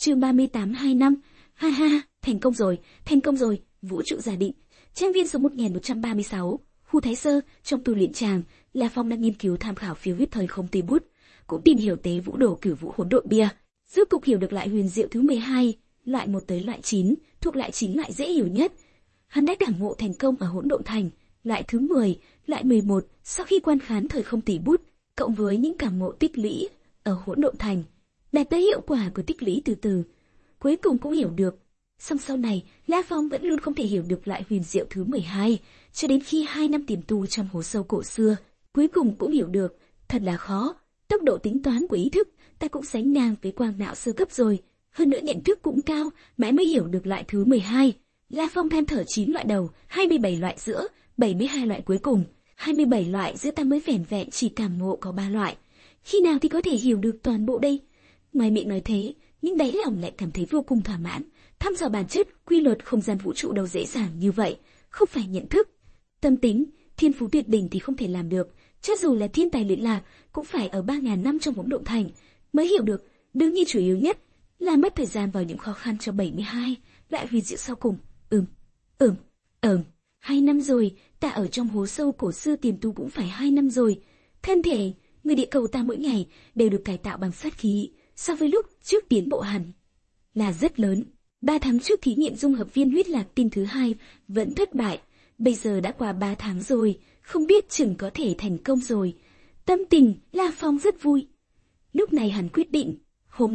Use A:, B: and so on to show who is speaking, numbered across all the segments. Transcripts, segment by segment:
A: Chương 38 2 năm. Ha ha, thành công rồi, vũ trụ giả định. Trang viên số 1136, khu Thái Sơ, trong tu luyện tràng, La Phong đang nghiên cứu tham khảo phiêu huyết thời không tì bút, cũng tìm hiểu tế vũ đồ cửu vũ hỗn độn bia. Rốt cục hiểu được loại huyền diệu thứ 12, loại 1 tới loại 9, thuộc loại 9 loại dễ hiểu nhất. Hắn đã cảm ngộ thành công ở hỗn độn thành, loại thứ 10, loại 11, sau khi quan khán thời không tỉ bút, cộng với những cảm ngộ tích lũy ở hỗn độn thành, đạt tới hiệu quả của tích lũy từ từ, cuối cùng cũng hiểu được. Song sau này, La Phong vẫn luôn không thể hiểu được loại huyền diệu thứ 12, cho đến khi 2 năm tiềm tu trong hố sâu cổ xưa, cuối cùng cũng hiểu được. Thật là khó, tốc độ tính toán của ý thức ta cũng sánh ngang với quang não sơ cấp rồi, hơn nữa nhận thức cũng cao, mãi mới hiểu được loại thứ 12. La Phong than thở 9 loại đầu, 27 loại giữa, 72 loại cuối cùng. 27 loại giữa ta mới vẻn vẹn chỉ cảm ngộ có 3 loại. Khi nào thì có thể hiểu được toàn bộ đây? Ngoài miệng nói thế, nhưng đáy lòng lại cảm thấy vô cùng thỏa mãn. Thăm dò bản chất, quy luật không gian vũ trụ đâu dễ dàng như vậy, không phải nhận thức. Tâm tính, thiên phú tuyệt đỉnh thì không thể làm được, cho dù là thiên tài luyện lạc, cũng phải ở 3.000 năm trong hỗn độn thành mới hiểu được. Đương nhiên chủ yếu nhất là mất thời gian vào những khó khăn cho 72 loại huyền diệu sau cùng. 2 năm rồi, ta ở trong hố sâu cổ xưa tiềm tu cũng phải 2 năm rồi. Thân thể, người địa cầu ta mỗi ngày đều được cải tạo bằng sát khí, so với lúc trước tiến bộ hẳn là rất lớn. 3 tháng trước thí nghiệm dung hợp viên huyết lạc tinh thứ 2 vẫn thất bại, bây giờ đã qua 3 tháng rồi, không biết chừng có thể thành công rồi. Tâm tình La Phong rất vui. Lúc này hắn quyết định, hôm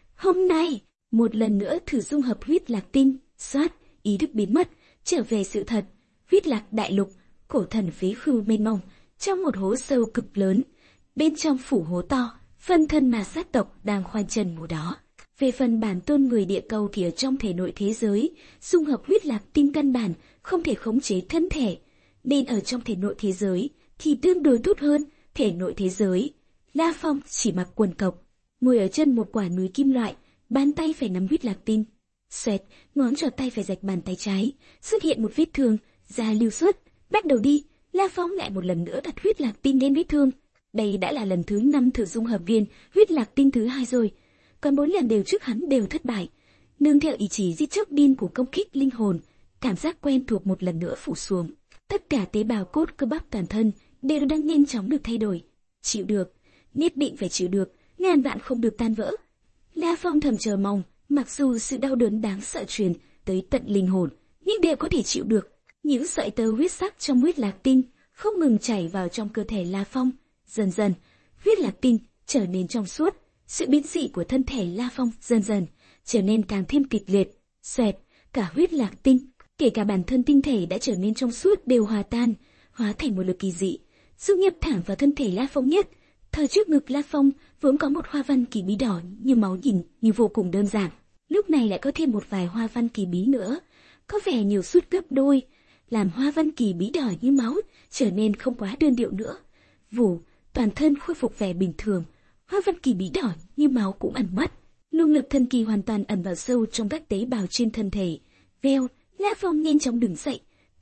A: nay, một lần nữa thử dung hợp huyết lạc tinh. Xoát, ý thức biến mất, trở về sự thật. Huyết lạc đại lục, cổ thần phế khư mênh mông, trong một hố sâu cực lớn, bên trong phủ hố to, phân thân mà sát tộc đang khoanh chân ngủ đó. Về phần bản tôn người địa cầu thì ở trong thể nội thế giới, dung hợp huyết lạc tinh căn bản không thể khống chế thân thể, nên ở trong thể nội thế giới thì tương đối tốt hơn. Thể nội thế giới, La Phong chỉ mặc quần cộc, ngồi ở chân một quả núi kim loại, bàn tay phải nắm huyết lạc tinh. Xoẹt, ngón trỏ tay phải rạch bàn tay trái, xuất hiện một vết thương, da lưu xuất. Bắt đầu đi, La Phong lại một lần nữa đặt huyết lạc tinh lên vết thương. Đây đã là lần thứ 5 thử dung hợp viên huyết lạc tinh thứ 2 rồi, còn 4 lần đều trước hắn đều thất bại. Nương theo ý chí giết chóc điên của công kích linh hồn, cảm giác quen thuộc một lần nữa phủ xuống. Tất cả tế bào cốt cơ bắp toàn thân đều đang nhanh chóng được thay đổi. Chịu được, nhất định phải chịu được, ngàn vạn không được tan vỡ. La Phong thầm chờ mong, mặc dù sự đau đớn đáng sợ truyền tới tận linh hồn, nhưng đều có thể chịu được. Những sợi tơ huyết sắc trong huyết lạc tinh không ngừng chảy vào trong cơ thể La Phong. Dần dần, huyết lạc tinh trở nên trong suốt. Sự biến dị của thân thể La Phong dần dần trở nên càng thêm kịch liệt. Xoẹt, cả huyết lạc tinh, kể cả bản thân tinh thể đã trở nên trong suốt đều hòa tan, hóa thành một lực kỳ dị, dung nhập thẳng vào thân thể La Phong nhất. Thời trước ngực La Phong vốn có một hoa văn kỳ bí đỏ như máu, nhìn như vô cùng đơn giản, lúc này lại có thêm một vài hoa văn kỳ bí nữa, có vẻ nhiều suốt gấp đôi, làm hoa văn kỳ bí đỏ như máu trở nên không quá đơn điệu nữa. Vù, toàn thân khôi phục vẻ bình thường, hoa văn kỳ bí đỏ như máu cũng ẩn mất, luồng lực thần kỳ hoàn toàn ẩn vào sâu trong các tế bào trên thân thể. Veo, La Phong nhanh chóng đứng dậy.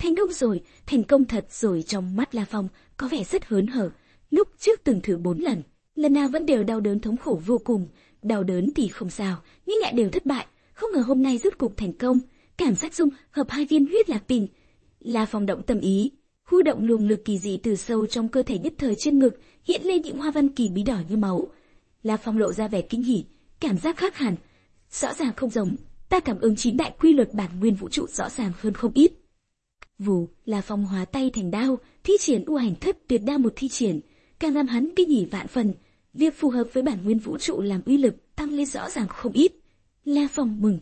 A: Thành công thật rồi. Trong mắt La Phong có vẻ rất hớn hở. Lúc trước từng thử 4 lần nào vẫn đều đau đớn thống khổ vô cùng. Đau đớn thì không sao, nhưng lại đều thất bại. Không ngờ hôm nay rốt cục thành công. Cảm giác dung hợp 2 viên huyết lạc tinh. La Phong động tâm ý, huy động luồng lực kỳ dị từ sâu trong cơ thể, nhất thời trên ngực hiện lên những hoa văn kỳ bí đỏ như máu. La Phong lộ ra vẻ kinh hỉ, cảm giác khác hẳn, rõ ràng không giống. Ta cảm ứng 9 đại quy luật bản nguyên vũ trụ rõ ràng hơn không ít. Vù, La Phong hóa tay thành đao, thi triển U Hành Thất Tuyệt Đao một thi triển, càng làm hắn kinh hỉ vạn phần. Việc phù hợp với bản nguyên vũ trụ làm uy lực tăng lên rõ ràng không ít. La Phong mừng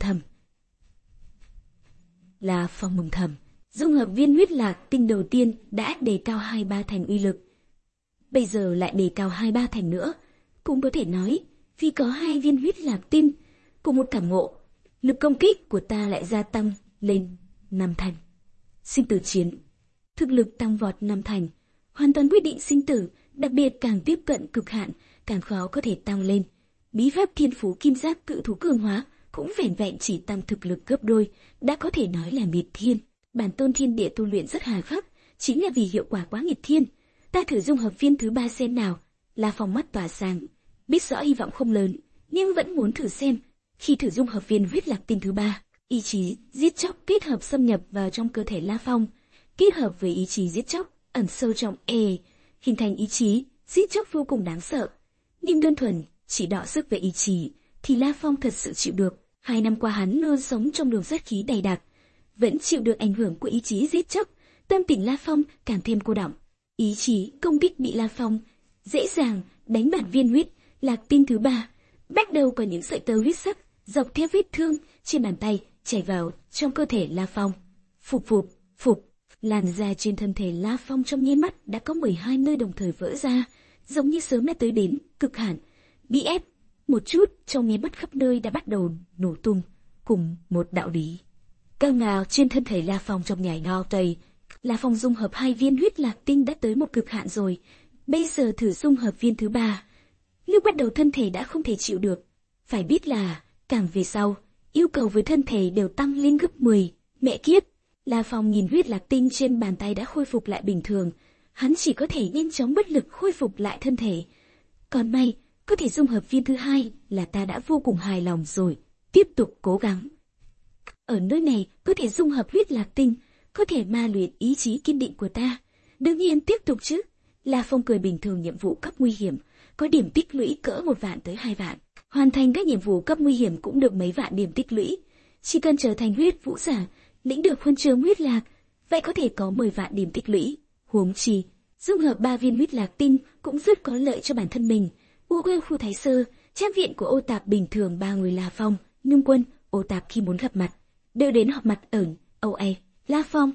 A: thầm. Dung hợp viên huyết lạc tinh đầu tiên đã đề cao 2-3 thành uy lực, bây giờ lại đề cao 2-3 thành nữa. Cũng có thể nói, vì có 2 viên huyết lạc tinh cùng một cảm ngộ, lực công kích của ta lại gia tăng lên 5 thành. Sinh tử chiến, thực lực tăng vọt 5 thành, hoàn toàn quyết định sinh tử, đặc biệt càng tiếp cận cực hạn, càng khó có thể tăng lên. Bí pháp thiên phú kim giác cự thú cường hóa cũng vẻn vẹn chỉ tăng thực lực gấp đôi, đã có thể nói là nghịch thiên. Bản tôn thiên địa tu luyện rất hà khắc, chính là vì hiệu quả quá nghịch thiên. Ta thử dung hợp viên thứ 3 xem nào. La Phong mắt tỏa sáng, biết rõ hy vọng không lớn, nhưng vẫn muốn thử xem. Khi thử dung hợp viên huyết lạc tinh thứ 3, ý chí giết chóc kết hợp xâm nhập vào trong cơ thể La Phong, kết hợp với ý chí giết chóc ẩn sâu trong hình thành ý chí giết chóc vô cùng đáng sợ. Nhưng đơn thuần chỉ đọ sức về ý chí thì La Phong thật sự chịu được. 2 năm qua hắn luôn sống trong luồng sát khí đầy đặc, vẫn chịu được ảnh hưởng của ý chí giết chóc. Tâm tình La Phong càng thêm cô đọng. Ý chí công kích bị La Phong dễ dàng đánh bạt viên huyết lạc tinh thứ 3. Bắt đầu có những sợi tơ huyết sắc dọc theo vết thương trên bàn tay chảy vào trong cơ thể La Phong. Phụp phụp phụp, làn da trên thân thể La Phong trong nháy mắt đã có 12 nơi đồng thời vỡ ra, giống như sớm đã tới đến cực hạn. Bị ép một chút trong nháy mắt khắp nơi đã bắt đầu nổ tung. Cùng một đạo lý cao ngào trên thân thể La Phong trong nhảy ngao tây. La Phong dung hợp 2 viên huyết lạc tinh đã tới một cực hạn rồi, bây giờ thử dung hợp viên thứ 3. Lúc bắt đầu thân thể đã không thể chịu được, phải biết là càng về sau, yêu cầu với thân thể đều tăng lên gấp 10. Mẹ kiếp, La Phong nhìn huyết lạc tinh trên bàn tay đã khôi phục lại bình thường, hắn chỉ có thể nhanh chóng bất lực khôi phục lại thân thể. Còn may, có thể dung hợp viên thứ 2 là ta đã vô cùng hài lòng rồi, tiếp tục cố gắng. Ở nơi này có thể dung hợp huyết lạc tinh, có thể ma luyện ý chí kiên định của ta. Đương nhiên tiếp tục chứ. La Phong cười bình thường. Nhiệm vụ cấp nguy hiểm có điểm tích lũy cỡ 1 vạn tới 2 vạn. Hoàn thành các nhiệm vụ cấp nguy hiểm cũng được mấy vạn điểm tích lũy. Chỉ cần trở thành huyết vũ giả, lĩnh được huân chương huyết lạc, vậy có thể có 10 vạn điểm tích lũy. Huống chi, dung hợp 3 viên huyết lạc tinh cũng rất có lợi cho bản thân mình. U Quê Khu Thái Sơ, trang viện của Ô Tạp bình thường 3 người La Phong, Nhung Quân, Ô Tạp khi muốn gặp mặt đều đến họp mặt ở Âu A. La Phong,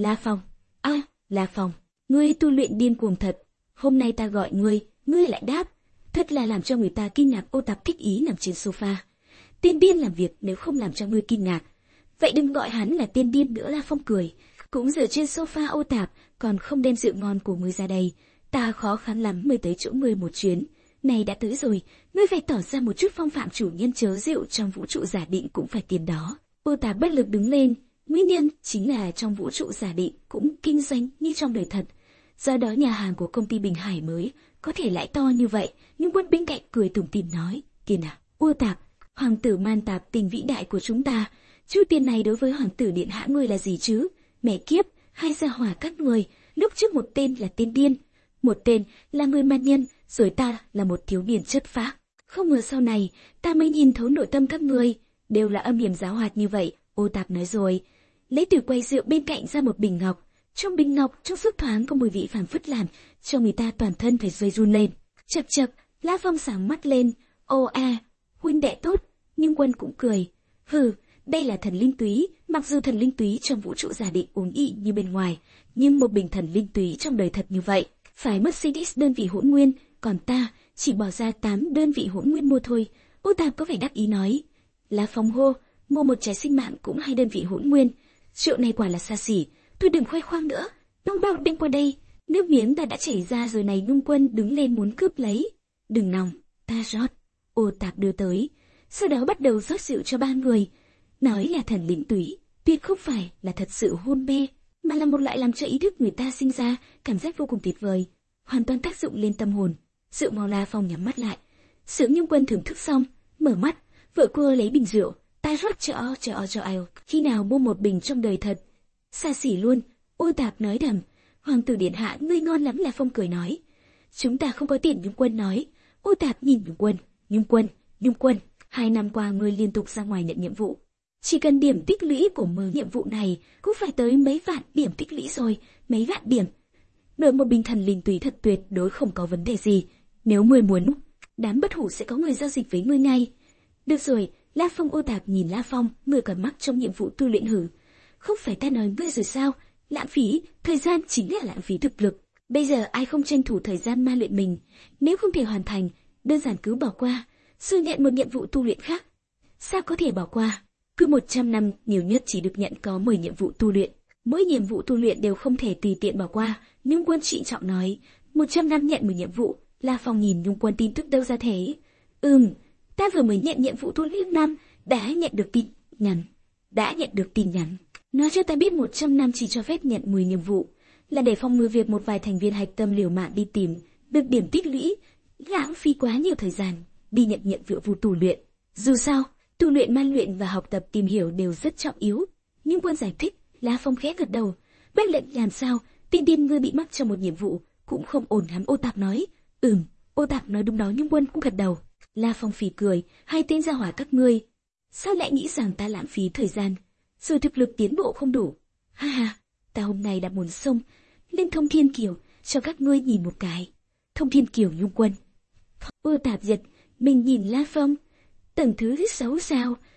A: La Phong, ngươi tu luyện điên cuồng thật. Hôm nay ta gọi ngươi lại đáp. Thật là làm cho người ta kinh ngạc. Ô Tạp thích ý nằm trên sofa. Tiên điên làm việc nếu không làm cho ngươi kinh ngạc, vậy đừng gọi hắn là tiên điên nữa. La Phong cười. Cũng dựa trên sofa. Ô Tạp, còn không đem rượu ngon của ngươi ra đây. Ta khó khăn lắm mới tới chỗ ngươi một chuyến. Này đã tới rồi, ngươi phải tỏ ra một chút phong phạm chủ nhân chớ rượu trong vũ trụ giả định cũng phải tiền đó. Ô Tạp bất lực đứng lên. Nguyên nhân chính là trong vũ trụ giả định cũng kinh doanh như trong đời thật. Do đó nhà hàng của công ty Bình Hải mới có thể lãi to như vậy. Nhưng Quân bên cạnh cười tủm tỉm nói, kìa nào, Ô Tạp, hoàng tử Man Tạp tình vĩ đại của chúng ta, chút tiền này đối với hoàng tử điện hạ ngươi là gì chứ? Mẹ kiếp, hai gia hỏa các người, lúc trước một tên là tên điên, một tên là người man nhân, rồi ta là một thiếu niên chất phác. Không ngờ sau này ta mới nhìn thấu nội tâm các ngươi, đều là âm hiểm giáo hoạt như vậy. Ô Tạp nói rồi, lấy từ quầy rượu bên cạnh ra một bình ngọc. Trong bình ngọc trong suốt thoáng có mùi vị phảng phất làm cho người ta toàn thân phải rơi run lên. Chậc chậc, La Phong sáng mắt lên. Ô a, huynh đệ tốt. Nhưng Quân cũng cười. Hừ, đây là thần linh túy. Mặc dù thần linh túy trong vũ trụ giả định uống ị như bên ngoài, nhưng một bình thần linh túy trong đời thật như vậy phải mất Mercedes đơn vị hỗn nguyên, còn ta chỉ bỏ ra 8 đơn vị hỗn nguyên mua thôi. Ô Tạp có vẻ đắc ý nói. La Phong hô, mua một trái sinh mạng cũng 2 đơn vị hỗn nguyên. Rượu này quả là xa xỉ. Tôi đừng khoe khoang nữa. Nông bao đem qua đây. Nước miếng ta đã chảy ra rồi này. Nhung Quân đứng lên muốn cướp lấy. Đừng nòng, ta rót. Ô Tạp đưa tới. Sau đó bắt đầu rót rượu cho 3 người. Nói là thần linh túy, tuyệt không phải là thật sự hôn mê, mà là một loại làm cho ý thức người ta sinh ra cảm giác vô cùng tuyệt vời, hoàn toàn tác dụng lên tâm hồn. Rượu màu. La Phong nhắm mắt lại. Sướng Nhung Quân thưởng thức xong, mở mắt, vợ cô lấy bình rượu. Ta rót cho ai. Khi nào mua một bình trong đời thật. Xa xỉ luôn. Ô Tạp nói đầm. Hoàng tử điện hạ ngươi ngon lắm. La Phong cười nói. Chúng ta không có tiền. Nhung Quân nói. Ô Tạp nhìn Nhung Quân, 2 năm qua ngươi liên tục ra ngoài nhận nhiệm vụ. Chỉ cần điểm tích lũy của nhiệm vụ này cũng phải tới mấy vạn điểm tích lũy rồi. Mấy vạn điểm. Đổi một bình thần linh túy thật tuyệt đối không có vấn đề gì. Nếu ngươi muốn, đám bất hủ sẽ có người giao dịch với ngươi ngay. Được rồi. La Phong. Ô Tạp nhìn La Phong, người còn mắc trong nhiệm vụ tu luyện hử. Không phải ta nói ngươi rồi sao? Lãng phí thời gian chính là lãng phí thực lực. Bây giờ ai không tranh thủ thời gian ma luyện mình, nếu không thể hoàn thành, đơn giản cứ bỏ qua, rồi nhận một nhiệm vụ tu luyện khác. Sao có thể bỏ qua? Cứ 100 năm nhiều nhất chỉ được nhận có 10 nhiệm vụ tu luyện. Mỗi nhiệm vụ tu luyện đều không thể tùy tiện bỏ qua. Nhung Quân trịnh trọng nói. 100 năm nhận 10 nhiệm vụ. La Phong nhìn Nhung Quân tin tức đâu ra thế? Ta vừa mới nhận nhiệm vụ tu luyện năm, đã nhận được tin nhắn. Nói cho ta biết 100 năm chỉ cho phép nhận 10 nhiệm vụ, là để phòng ngừa việc một vài thành viên hạch tâm liều mạng đi tìm được điểm tích lũy, lãng phí quá nhiều thời gian đi nhận nhiệm vụ tu luyện. Dù sao, Tu luyện, man luyện và học tập tìm hiểu đều rất trọng yếu. Nhưng Quân giải thích. La Phong khẽ gật đầu. Bách lệnh làm sao? Tiên tiên ngươi bị mắc trong một nhiệm vụ cũng không ổn lắm. Ô Tạp nói. Ô Tạp nói đúng đó, nhưng Quân cũng gật đầu. La Phong phì cười. Hai tên gia hỏa các ngươi, sao lại nghĩ rằng ta lãng phí thời gian, rồi thực lực tiến bộ không đủ? Ha ha, ta hôm nay đã muốn xông lên Thông Thiên Kiều cho các ngươi nhìn một cái. Thông Thiên Kiều, Nhung Quân. Ô Tạp giật mình nhìn La Phong. Tầng thứ 6 sao?